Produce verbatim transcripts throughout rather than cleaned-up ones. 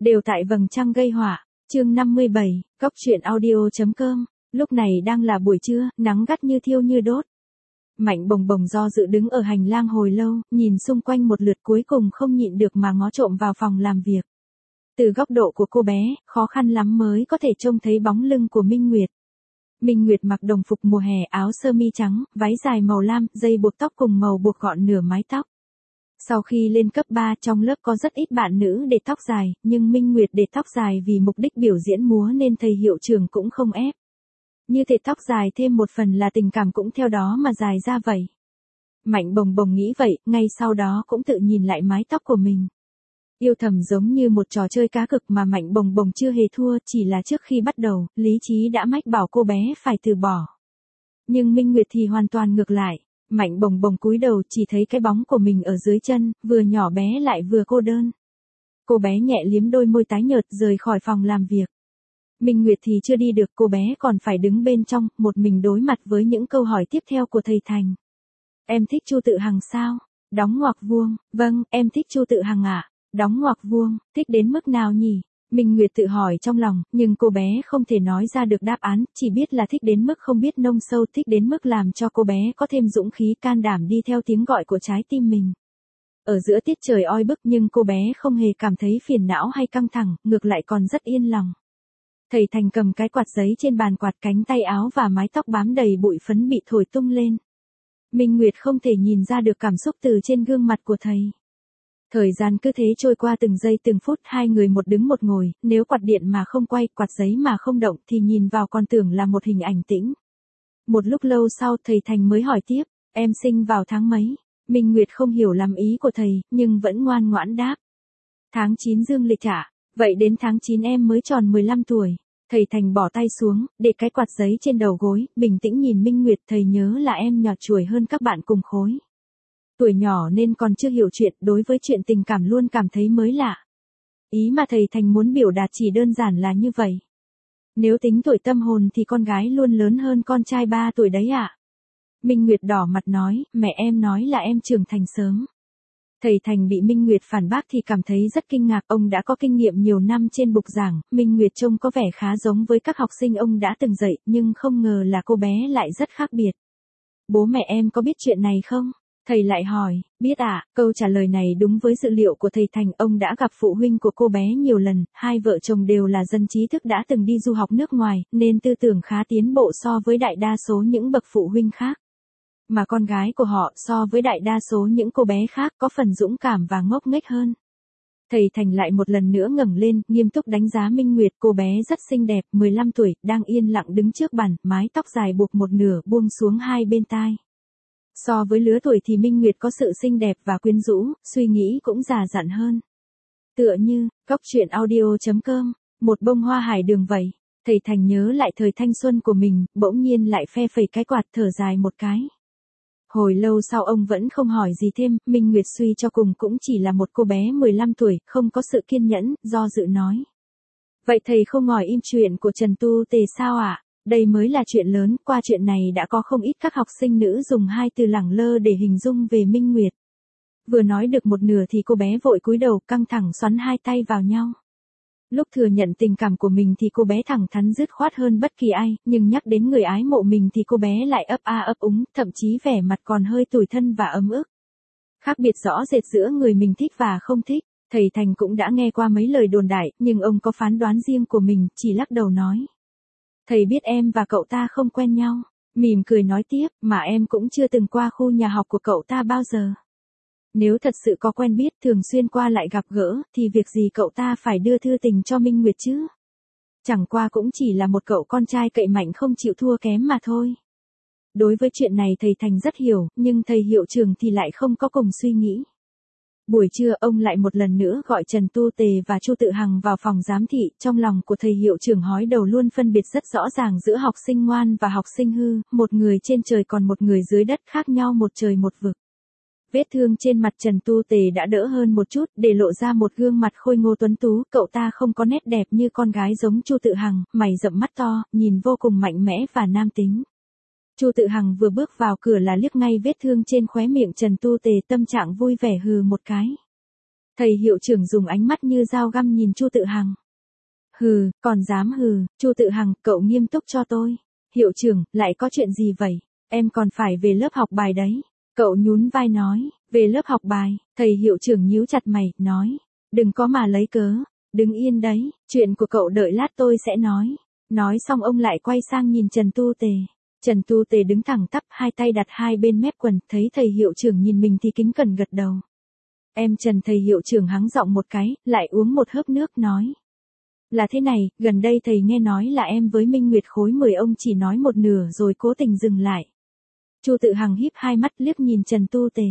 Đều tại vầng trăng gây họa. Chương năm mươi bảy, Cóc truyện audio.com. Lúc này đang là buổi trưa, nắng gắt như thiêu như đốt. Mạnh Bồng Bồng do dự đứng ở hành lang hồi lâu, nhìn xung quanh một lượt cuối cùng không nhịn được mà ngó trộm vào phòng làm việc. Từ góc độ của cô bé, khó khăn lắm mới có thể trông thấy bóng lưng của Minh Nguyệt. Minh Nguyệt mặc đồng phục mùa hè, áo sơ mi trắng, váy dài màu lam, dây buộc tóc cùng màu buộc gọn nửa mái tóc. Sau khi lên cấp ba, trong lớp có rất ít bạn nữ để tóc dài, nhưng Minh Nguyệt để tóc dài vì mục đích biểu diễn múa nên thầy hiệu trưởng cũng không ép. Như thế tóc dài thêm một phần là tình cảm cũng theo đó mà dài ra vậy. Mạnh Bồng Bồng nghĩ vậy, ngay sau đó cũng tự nhìn lại mái tóc của mình. Yêu thầm giống như một trò chơi cá cược mà Mạnh Bồng Bồng chưa hề thua, chỉ là trước khi bắt đầu, lý trí đã mách bảo cô bé phải từ bỏ. Nhưng Minh Nguyệt thì hoàn toàn ngược lại. Mạnh Bồng Bồng cúi đầu chỉ thấy cái bóng của mình ở dưới chân, vừa nhỏ bé lại vừa cô đơn. Cô bé nhẹ liếm đôi môi tái nhợt rời khỏi phòng làm việc. Minh Nguyệt thì chưa đi được, cô bé còn phải đứng bên trong, một mình đối mặt với những câu hỏi tiếp theo của thầy Thành. Em thích Chu Tự Hằng sao? Đóng ngoặc vuông. Vâng, em thích Chu Tự Hằng ạ. À? Đóng ngoặc vuông. Thích đến mức nào nhỉ? Minh Nguyệt tự hỏi trong lòng, nhưng cô bé không thể nói ra được đáp án, chỉ biết là thích đến mức không biết nông sâu, thích đến mức làm cho cô bé có thêm dũng khí can đảm đi theo tiếng gọi của trái tim mình. Ở giữa tiết trời oi bức nhưng cô bé không hề cảm thấy phiền não hay căng thẳng, ngược lại còn rất yên lòng. Thầy Thành cầm cái quạt giấy trên bàn quạt, cánh tay áo và mái tóc bám đầy bụi phấn bị thổi tung lên. Minh Nguyệt không thể nhìn ra được cảm xúc từ trên gương mặt của thầy. Thời gian cứ thế trôi qua từng giây từng phút, hai người một đứng một ngồi, nếu quạt điện mà không quay, quạt giấy mà không động thì nhìn vào còn tưởng là một hình ảnh tĩnh. Một lúc lâu sau thầy Thành mới hỏi tiếp, em sinh vào tháng mấy? Minh Nguyệt không hiểu lắm ý của thầy, nhưng vẫn ngoan ngoãn đáp. Tháng chín dương lịch ạ. Vậy đến tháng chín em mới tròn mười lăm tuổi. Thầy Thành bỏ tay xuống, để cái quạt giấy trên đầu gối, bình tĩnh nhìn Minh Nguyệt, thầy nhớ là em nhỏ chuổi hơn các bạn cùng khối. Tuổi nhỏ nên còn chưa hiểu chuyện, đối với chuyện tình cảm luôn cảm thấy mới lạ. Ý mà thầy Thành muốn biểu đạt chỉ đơn giản là như vậy. Nếu tính tuổi tâm hồn thì con gái luôn lớn hơn con trai ba tuổi đấy ạ. À? Minh Nguyệt đỏ mặt nói, mẹ em nói là em trưởng thành sớm. Thầy Thành bị Minh Nguyệt phản bác thì cảm thấy rất kinh ngạc, ông đã có kinh nghiệm nhiều năm trên bục giảng, Minh Nguyệt trông có vẻ khá giống với các học sinh ông đã từng dạy, nhưng không ngờ là cô bé lại rất khác biệt. Bố mẹ em có biết chuyện này không? Thầy lại hỏi, biết ạ, à? Câu trả lời này đúng với dự liệu của thầy Thành, ông đã gặp phụ huynh của cô bé nhiều lần, hai vợ chồng đều là dân trí thức đã từng đi du học nước ngoài, nên tư tưởng khá tiến bộ so với đại đa số những bậc phụ huynh khác. Mà con gái của họ so với đại đa số những cô bé khác có phần dũng cảm và ngốc nghếch hơn. Thầy Thành lại một lần nữa ngẩng lên, nghiêm túc đánh giá Minh Nguyệt, cô bé rất xinh đẹp, mười lăm tuổi, đang yên lặng đứng trước bàn, mái tóc dài buộc một nửa buông xuống hai bên tai. So với lứa tuổi thì Minh Nguyệt có sự xinh đẹp và quyến rũ, suy nghĩ cũng già dặn hơn. Tựa như, Cóc truyện audio.com, một bông hoa hải đường vậy. Thầy Thành nhớ lại thời thanh xuân của mình, bỗng nhiên lại phe phẩy cái quạt, thở dài một cái. Hồi lâu sau ông vẫn không hỏi gì thêm, Minh Nguyệt suy cho cùng cũng chỉ là một cô bé mười lăm tuổi, không có sự kiên nhẫn, do dự nói. Vậy thầy không ngỏ im chuyện của Trần Tu Tề sao ạ? À? Đây mới là chuyện lớn, qua chuyện này đã có không ít các học sinh nữ dùng hai từ lẳng lơ để hình dung về Minh Nguyệt. Vừa nói được một nửa thì cô bé vội cúi đầu, căng thẳng xoắn hai tay vào nhau. Lúc thừa nhận tình cảm của mình thì cô bé thẳng thắn dứt khoát hơn bất kỳ ai, nhưng nhắc đến người ái mộ mình thì cô bé lại ấp a ấp úng, thậm chí vẻ mặt còn hơi tủi thân và ấm ức. Khác biệt rõ rệt giữa người mình thích và không thích, thầy Thành cũng đã nghe qua mấy lời đồn đại, nhưng ông có phán đoán riêng của mình, chỉ lắc đầu nói. Thầy biết em và cậu ta không quen nhau, mỉm cười nói tiếp, mà em cũng chưa từng qua khu nhà học của cậu ta bao giờ. Nếu thật sự có quen biết, thường xuyên qua lại gặp gỡ, thì việc gì cậu ta phải đưa thư tình cho Minh Nguyệt chứ? Chẳng qua cũng chỉ là một cậu con trai cậy mạnh không chịu thua kém mà thôi. Đối với chuyện này thầy Thành rất hiểu, nhưng thầy hiệu trưởng thì lại không có cùng suy nghĩ. Buổi trưa ông lại một lần nữa gọi Trần Tu Tề và Chu Tự Hằng vào phòng giám thị, trong lòng của thầy hiệu trưởng hói đầu luôn phân biệt rất rõ ràng giữa học sinh ngoan và học sinh hư, một người trên trời còn một người dưới đất, khác nhau một trời một vực. Vết thương trên mặt Trần Tu Tề đã đỡ hơn một chút, để lộ ra một gương mặt khôi ngô tuấn tú, cậu ta không có nét đẹp như con gái giống Chu Tự Hằng, mày rậm mắt to, nhìn vô cùng mạnh mẽ và nam tính. Chu Tự Hằng vừa bước vào cửa là liếc ngay vết thương trên khóe miệng Trần Tu Tề, tâm trạng vui vẻ hừ một cái. Thầy hiệu trưởng dùng ánh mắt như dao găm nhìn Chu Tự Hằng. Hừ, còn dám hừ, Chu Tự Hằng, cậu nghiêm túc cho tôi. Hiệu trưởng, lại có chuyện gì vậy? Em còn phải về lớp học bài đấy. Cậu nhún vai nói, về lớp học bài, thầy hiệu trưởng nhíu chặt mày, nói. Đừng có mà lấy cớ, đứng yên đấy, chuyện của cậu đợi lát tôi sẽ nói. Nói xong ông lại quay sang nhìn Trần Tu Tề. Trần Tu Tề đứng thẳng tắp, hai tay đặt hai bên mép quần, thấy thầy hiệu trưởng nhìn mình thì kính cẩn gật đầu. Em Trần, thầy hiệu trưởng hắng giọng một cái, lại uống một hớp nước nói. Là thế này, gần đây thầy nghe nói là em với Minh Nguyệt khối mười, ông chỉ nói một nửa rồi cố tình dừng lại. Chu Tự Hằng híp hai mắt liếc nhìn Trần Tu Tề.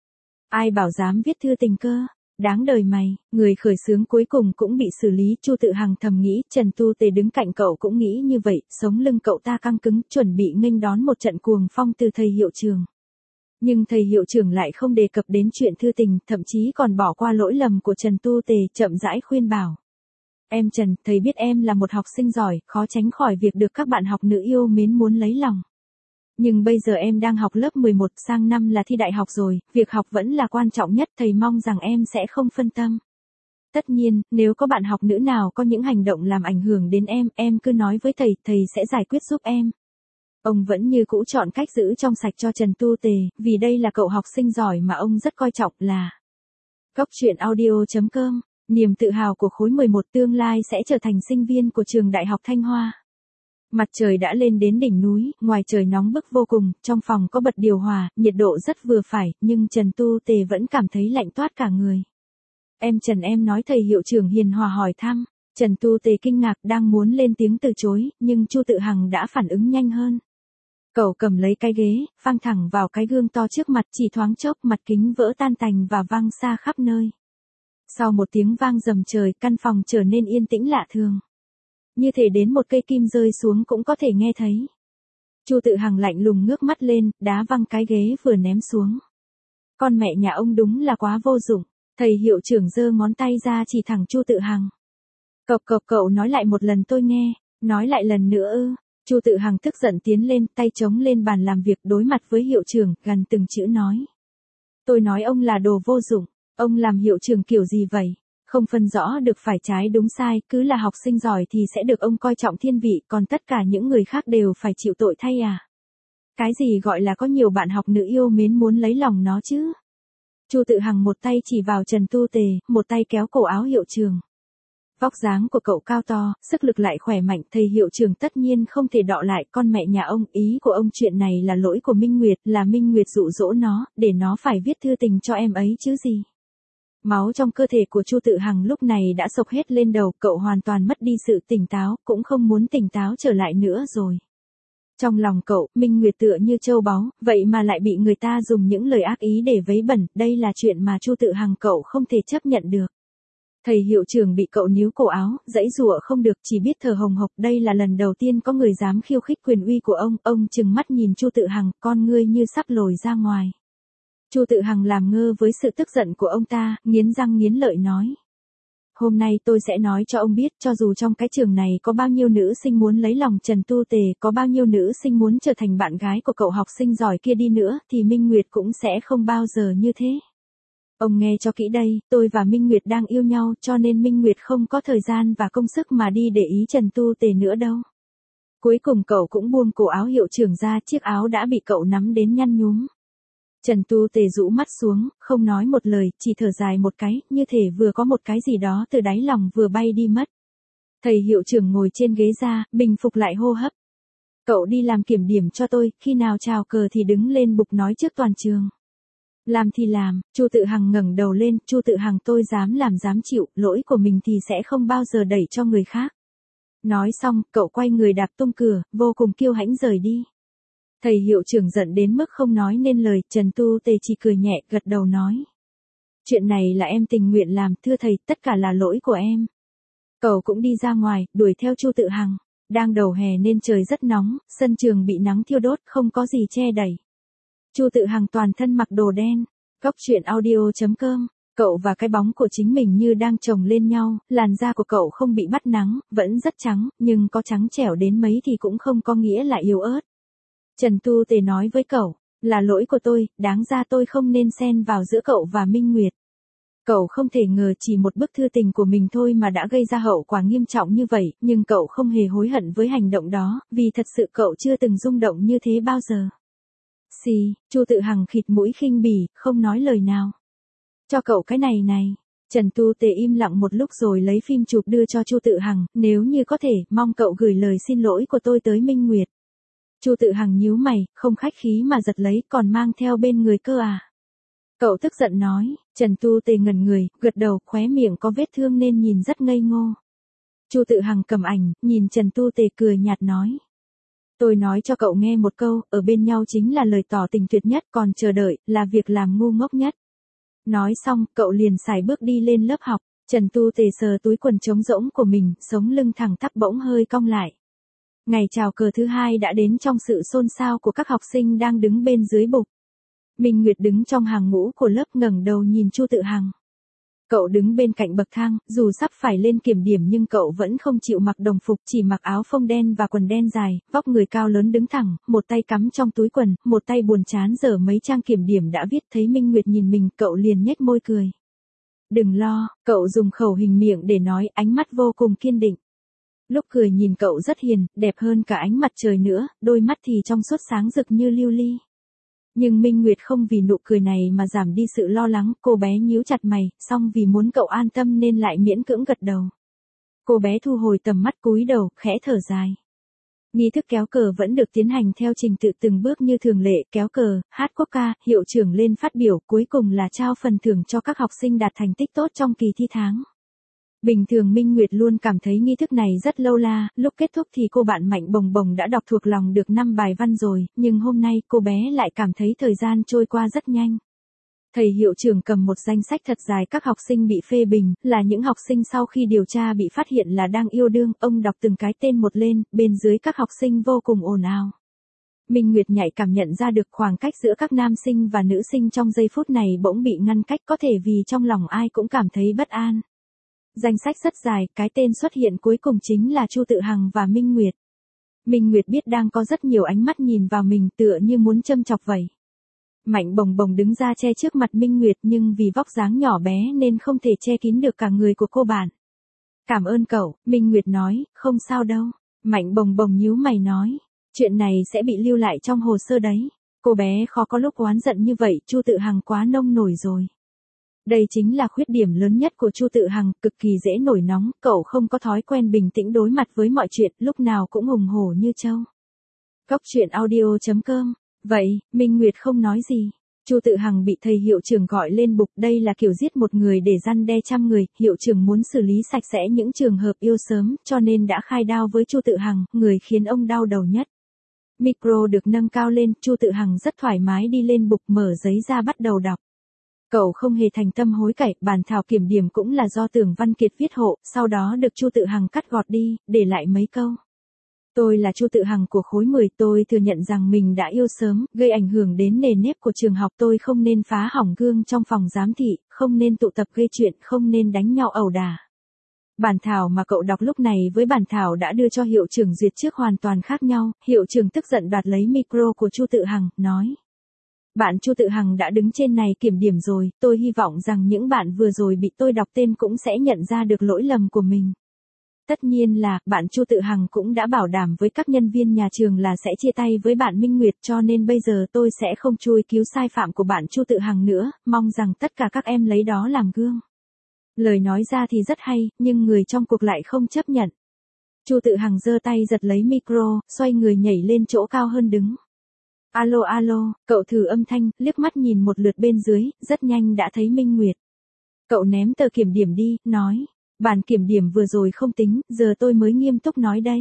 Ai bảo dám viết thư tình cơ, đáng đời mày, người khởi xướng cuối cùng cũng bị xử lý. Chu Tự Hằng thầm nghĩ, Trần Tu Tề đứng cạnh cậu cũng nghĩ như vậy, sống lưng cậu ta căng cứng, chuẩn bị nghênh đón một trận cuồng phong từ thầy hiệu trưởng. Nhưng thầy hiệu trưởng lại không đề cập đến chuyện thư tình, thậm chí còn bỏ qua lỗi lầm của Trần Tu Tề, chậm rãi khuyên bảo. Em Trần, thầy biết em là một học sinh giỏi, khó tránh khỏi việc được các bạn học nữ yêu mến muốn lấy lòng. Nhưng bây giờ em đang học lớp mười một, sang năm là thi đại học rồi, việc học vẫn là quan trọng nhất, thầy mong rằng em sẽ không phân tâm. Tất nhiên, nếu có bạn học nữ nào có những hành động làm ảnh hưởng đến em, em cứ nói với thầy, thầy sẽ giải quyết giúp em. Ông vẫn như cũ chọn cách giữ trong sạch cho Trần Tu Tề, vì đây là cậu học sinh giỏi mà ông rất coi trọng là. Cốc truyện audio chấm com, niềm tự hào của khối mười một, tương lai sẽ trở thành sinh viên của trường Đại học Thanh Hoa. Mặt trời đã lên đến đỉnh núi, ngoài trời nóng bức vô cùng, trong phòng có bật điều hòa, nhiệt độ rất vừa phải, nhưng Trần Tu Tề vẫn cảm thấy lạnh toát cả người. Em Trần, em nói, thầy hiệu trưởng hiền hòa hỏi thăm. Trần Tu Tề kinh ngạc, đang muốn lên tiếng từ chối, nhưng Chu Tự Hằng đã phản ứng nhanh hơn. Cậu cầm lấy cái ghế, phang thẳng vào cái gương to trước mặt, chỉ thoáng chốc mặt kính vỡ tan tành và văng xa khắp nơi. Sau một tiếng vang rầm trời, căn phòng trở nên yên tĩnh lạ thường. Như thể đến một cây kim rơi xuống cũng có thể nghe thấy. Chu Tự Hằng lạnh lùng ngước mắt lên, đá văng cái ghế vừa ném xuống. Con mẹ nhà ông đúng là quá vô dụng. Thầy hiệu trưởng giơ ngón tay ra chỉ thẳng Chu Tự Hằng. Cậu cậu cậu nói lại một lần tôi nghe, nói lại lần nữa ư? Chu Tự Hằng tức giận tiến lên, tay chống lên bàn làm việc, đối mặt với hiệu trưởng, gần từng chữ nói. Tôi nói ông là đồ vô dụng, ông làm hiệu trưởng kiểu gì vậy? Không phân rõ được phải trái đúng sai, cứ là học sinh giỏi thì sẽ được ông coi trọng thiên vị, còn tất cả những người khác đều phải chịu tội thay à? Cái gì gọi là có nhiều bạn học nữ yêu mến muốn lấy lòng nó chứ? Chu Tự Hằng một tay chỉ vào Trần Tu Tề, một tay kéo cổ áo hiệu trưởng. Vóc dáng của cậu cao to, sức lực lại khỏe mạnh, thầy hiệu trưởng tất nhiên không thể đọ lại. Con mẹ nhà ông, ý của ông chuyện này là lỗi của Minh Nguyệt, là Minh Nguyệt dụ dỗ nó, để nó phải viết thư tình cho em ấy chứ gì. Máu trong cơ thể của Chu Tự Hằng lúc này đã sộc hết lên đầu, cậu hoàn toàn mất đi sự tỉnh táo, cũng không muốn tỉnh táo trở lại nữa rồi. Trong lòng cậu, Minh Nguyệt tựa như châu báu, vậy mà lại bị người ta dùng những lời ác ý để vấy bẩn, đây là chuyện mà Chu Tự Hằng cậu không thể chấp nhận được. Thầy hiệu trưởng bị cậu níu cổ áo, giãy giụa không được, chỉ biết thở hồng hộc, đây là lần đầu tiên có người dám khiêu khích quyền uy của ông, ông trừng mắt nhìn Chu Tự Hằng, con ngươi như sắp lồi ra ngoài. Chu Tự Hằng làm ngơ với sự tức giận của ông ta, nghiến răng nghiến lợi nói. Hôm nay tôi sẽ nói cho ông biết, cho dù trong cái trường này có bao nhiêu nữ sinh muốn lấy lòng Trần Tu Tề, có bao nhiêu nữ sinh muốn trở thành bạn gái của cậu học sinh giỏi kia đi nữa, thì Minh Nguyệt cũng sẽ không bao giờ như thế. Ông nghe cho kỹ đây, tôi và Minh Nguyệt đang yêu nhau, cho nên Minh Nguyệt không có thời gian và công sức mà đi để ý Trần Tu Tề nữa đâu. Cuối cùng cậu cũng buông cổ áo hiệu trưởng ra, chiếc áo đã bị cậu nắm đến nhăn nhúm. Trần Tu Tề rũ mắt xuống, không nói một lời, chỉ thở dài một cái, như thể vừa có một cái gì đó từ đáy lòng vừa bay đi mất. Thầy hiệu trưởng ngồi trên ghế ra, bình phục lại hô hấp. Cậu đi làm kiểm điểm cho tôi, khi nào chào cờ thì đứng lên bục nói trước toàn trường. Làm thì làm, Chu Tự Hằng ngẩng đầu lên, Chu Tự Hằng, tôi dám làm dám chịu, lỗi của mình thì sẽ không bao giờ đẩy cho người khác. Nói xong, cậu quay người đạp tung cửa, vô cùng kiêu hãnh rời đi. Thầy hiệu trưởng giận đến mức không nói nên lời, Trần Tu Tề chỉ cười nhẹ, gật đầu nói. Chuyện này là em tình nguyện làm, thưa thầy, tất cả là lỗi của em. Cậu cũng đi ra ngoài, đuổi theo Chu Tự Hằng. Đang đầu hè nên trời rất nóng, sân trường bị nắng thiêu đốt, không có gì che đẩy. Chu Tự Hằng toàn thân mặc đồ đen. Cốc truyện audio chấm com, cậu và cái bóng của chính mình như đang chồng lên nhau, làn da của cậu không bị bắt nắng, vẫn rất trắng, nhưng có trắng trẻo đến mấy thì cũng không có nghĩa là yếu ớt. Trần Tu Tề nói với cậu, là lỗi của tôi, đáng ra tôi không nên xen vào giữa cậu và Minh Nguyệt. Cậu không thể ngờ chỉ một bức thư tình của mình thôi mà đã gây ra hậu quả nghiêm trọng như vậy, nhưng cậu không hề hối hận với hành động đó, vì thật sự cậu chưa từng rung động như thế bao giờ. Xì, Chu Tự Hằng khịt mũi khinh bỉ, không nói lời nào. Cho cậu cái này này. Trần Tu Tề im lặng một lúc rồi lấy phim chụp đưa cho Chu Tự Hằng, nếu như có thể, mong cậu gửi lời xin lỗi của tôi tới Minh Nguyệt. Chu Tự Hằng nhíu mày, không khách khí mà giật lấy, còn mang theo bên người cơ à. Cậu tức giận nói, Trần Tu Tề ngẩn người, gật đầu, khóe miệng có vết thương nên nhìn rất ngây ngô. Chu Tự Hằng cầm ảnh, nhìn Trần Tu Tề cười nhạt nói. Tôi nói cho cậu nghe một câu, ở bên nhau chính là lời tỏ tình tuyệt nhất, còn chờ đợi, là việc làm ngu ngốc nhất. Nói xong, cậu liền sải bước đi lên lớp học, Trần Tu Tề sờ túi quần trống rỗng của mình, sống lưng thẳng tắp bỗng hơi cong lại. Ngày chào cờ thứ hai đã đến trong sự xôn xao của các học sinh đang đứng bên dưới bục. Minh Nguyệt đứng trong hàng ngũ của lớp ngẩng đầu nhìn Chu Tự Hằng. Cậu đứng bên cạnh bậc thang, dù sắp phải lên kiểm điểm nhưng cậu vẫn không chịu mặc đồng phục, chỉ mặc áo phông đen và quần đen dài, vóc người cao lớn đứng thẳng, một tay cắm trong túi quần, một tay buồn chán dở mấy trang kiểm điểm đã viết. Thấy Minh Nguyệt nhìn mình, cậu liền nhếch môi cười. Đừng lo, cậu dùng khẩu hình miệng để nói, ánh mắt vô cùng kiên định. Lúc cười nhìn cậu rất hiền, đẹp hơn cả ánh mặt trời nữa, đôi mắt thì trong suốt sáng rực như lưu ly. Nhưng Minh Nguyệt không vì nụ cười này mà giảm đi sự lo lắng, cô bé nhíu chặt mày, song vì muốn cậu an tâm nên lại miễn cưỡng gật đầu. Cô bé thu hồi tầm mắt cúi đầu, khẽ thở dài. Nghi thức kéo cờ vẫn được tiến hành theo trình tự từng bước như thường lệ, kéo cờ, hát quốc ca, hiệu trưởng lên phát biểu, cuối cùng là trao phần thưởng cho các học sinh đạt thành tích tốt trong kỳ thi tháng. Bình thường Minh Nguyệt luôn cảm thấy nghi thức này rất lâu la, lúc kết thúc thì cô bạn Mạnh Bồng Bồng đã đọc thuộc lòng được năm bài văn rồi, nhưng hôm nay cô bé lại cảm thấy thời gian trôi qua rất nhanh. Thầy hiệu trưởng cầm một danh sách thật dài các học sinh bị phê bình, là những học sinh sau khi điều tra bị phát hiện là đang yêu đương, ông đọc từng cái tên một lên, bên dưới các học sinh vô cùng ồn ào. Minh Nguyệt nhạy cảm nhận ra được khoảng cách giữa các nam sinh và nữ sinh trong giây phút này bỗng bị ngăn cách, có thể vì trong lòng ai cũng cảm thấy bất an. Danh sách rất dài, cái tên xuất hiện cuối cùng chính là Chu Tự Hằng và Minh Nguyệt. Minh Nguyệt biết đang có rất nhiều ánh mắt nhìn vào mình tựa như muốn châm chọc vậy. Mạnh Bồng Bồng đứng ra che trước mặt Minh Nguyệt nhưng vì vóc dáng nhỏ bé nên không thể che kín được cả người của cô bạn. Cảm ơn cậu, Minh Nguyệt nói, không sao đâu. Mạnh Bồng Bồng nhíu mày nói, chuyện này sẽ bị lưu lại trong hồ sơ đấy. Cô bé khó có lúc oán giận như vậy, Chu Tự Hằng quá nông nổi rồi. Đây chính là khuyết điểm lớn nhất của Chu Tự Hằng, cực kỳ dễ nổi nóng, cậu không có thói quen bình tĩnh đối mặt với mọi chuyện, lúc nào cũng hùng hổ như trâu. Góc truyện audio chấm com. Vậy, Minh Nguyệt không nói gì. Chu Tự Hằng bị thầy hiệu trưởng gọi lên bục, đây là kiểu giết một người để răn đe trăm người, hiệu trưởng muốn xử lý sạch sẽ những trường hợp yêu sớm, cho nên đã khai đao với Chu Tự Hằng, người khiến ông đau đầu nhất. Micro được nâng cao lên, Chu Tự Hằng rất thoải mái đi lên bục, mở giấy ra bắt đầu đọc. Cậu không hề thành tâm hối cải, bản thảo kiểm điểm cũng là do Tưởng Văn Kiệt viết hộ, sau đó được Chu Tự Hằng cắt gọt đi, để lại mấy câu. Tôi là Chu Tự Hằng của khối mười, tôi thừa nhận rằng mình đã yêu sớm, gây ảnh hưởng đến nề nếp của trường học, tôi không nên phá hỏng gương trong phòng giám thị, không nên tụ tập gây chuyện, không nên đánh nhau ẩu đả. Bản thảo mà cậu đọc lúc này với bản thảo đã đưa cho hiệu trưởng duyệt trước hoàn toàn khác nhau, hiệu trưởng tức giận đoạt lấy micro của Chu Tự Hằng, nói. Bạn Chu Tự Hằng đã đứng trên này kiểm điểm rồi, tôi hy vọng rằng những bạn vừa rồi bị tôi đọc tên cũng sẽ nhận ra được lỗi lầm của mình. Tất nhiên là, bạn Chu Tự Hằng cũng đã bảo đảm với các nhân viên nhà trường là sẽ chia tay với bạn Minh Nguyệt, cho nên bây giờ tôi sẽ không chui cứu sai phạm của bạn Chu Tự Hằng nữa, mong rằng tất cả các em lấy đó làm gương. Lời nói ra thì rất hay, nhưng người trong cuộc lại không chấp nhận. Chu Tự Hằng giơ tay giật lấy micro, xoay người nhảy lên chỗ cao hơn đứng. Alo alo, cậu thử âm thanh, liếc mắt nhìn một lượt bên dưới, rất nhanh đã thấy Minh Nguyệt. Cậu ném tờ kiểm điểm đi, nói. Bản kiểm điểm vừa rồi không tính, giờ tôi mới nghiêm túc nói đây.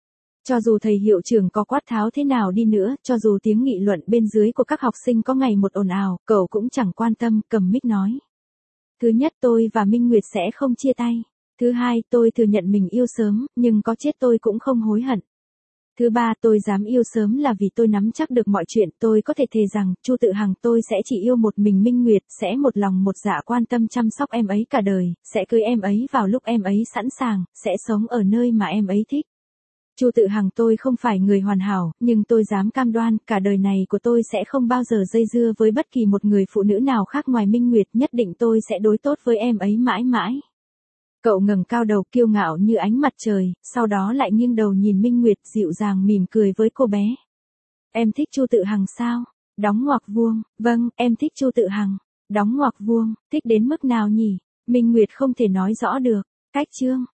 Cho dù thầy hiệu trưởng có quát tháo thế nào đi nữa, cho dù tiếng nghị luận bên dưới của các học sinh có ngày một ồn ào, cậu cũng chẳng quan tâm, cầm mic nói. Thứ nhất, tôi và Minh Nguyệt sẽ không chia tay. Thứ hai, tôi thừa nhận mình yêu sớm, nhưng có chết tôi cũng không hối hận. Thứ ba, tôi dám yêu sớm là vì tôi nắm chắc được mọi chuyện, tôi có thể thề rằng, Chu Tự Hằng tôi sẽ chỉ yêu một mình Minh Nguyệt, sẽ một lòng một dạ quan tâm chăm sóc em ấy cả đời, sẽ cưới em ấy vào lúc em ấy sẵn sàng, sẽ sống ở nơi mà em ấy thích. Chu Tự Hằng, tôi không phải người hoàn hảo, nhưng tôi dám cam đoan, cả đời này của tôi sẽ không bao giờ dây dưa với bất kỳ một người phụ nữ nào khác ngoài Minh Nguyệt, nhất định tôi sẽ đối tốt với em ấy mãi mãi. Cậu ngẩng cao đầu kiêu ngạo như ánh mặt trời, sau đó lại nghiêng đầu nhìn Minh Nguyệt, dịu dàng mỉm cười với cô bé. Em thích Chu Tự Hằng sao? Đóng ngoặc vuông, vâng, em thích Chu Tự Hằng. Đóng ngoặc vuông, thích đến mức nào nhỉ? Minh Nguyệt không thể nói rõ được. Cách chương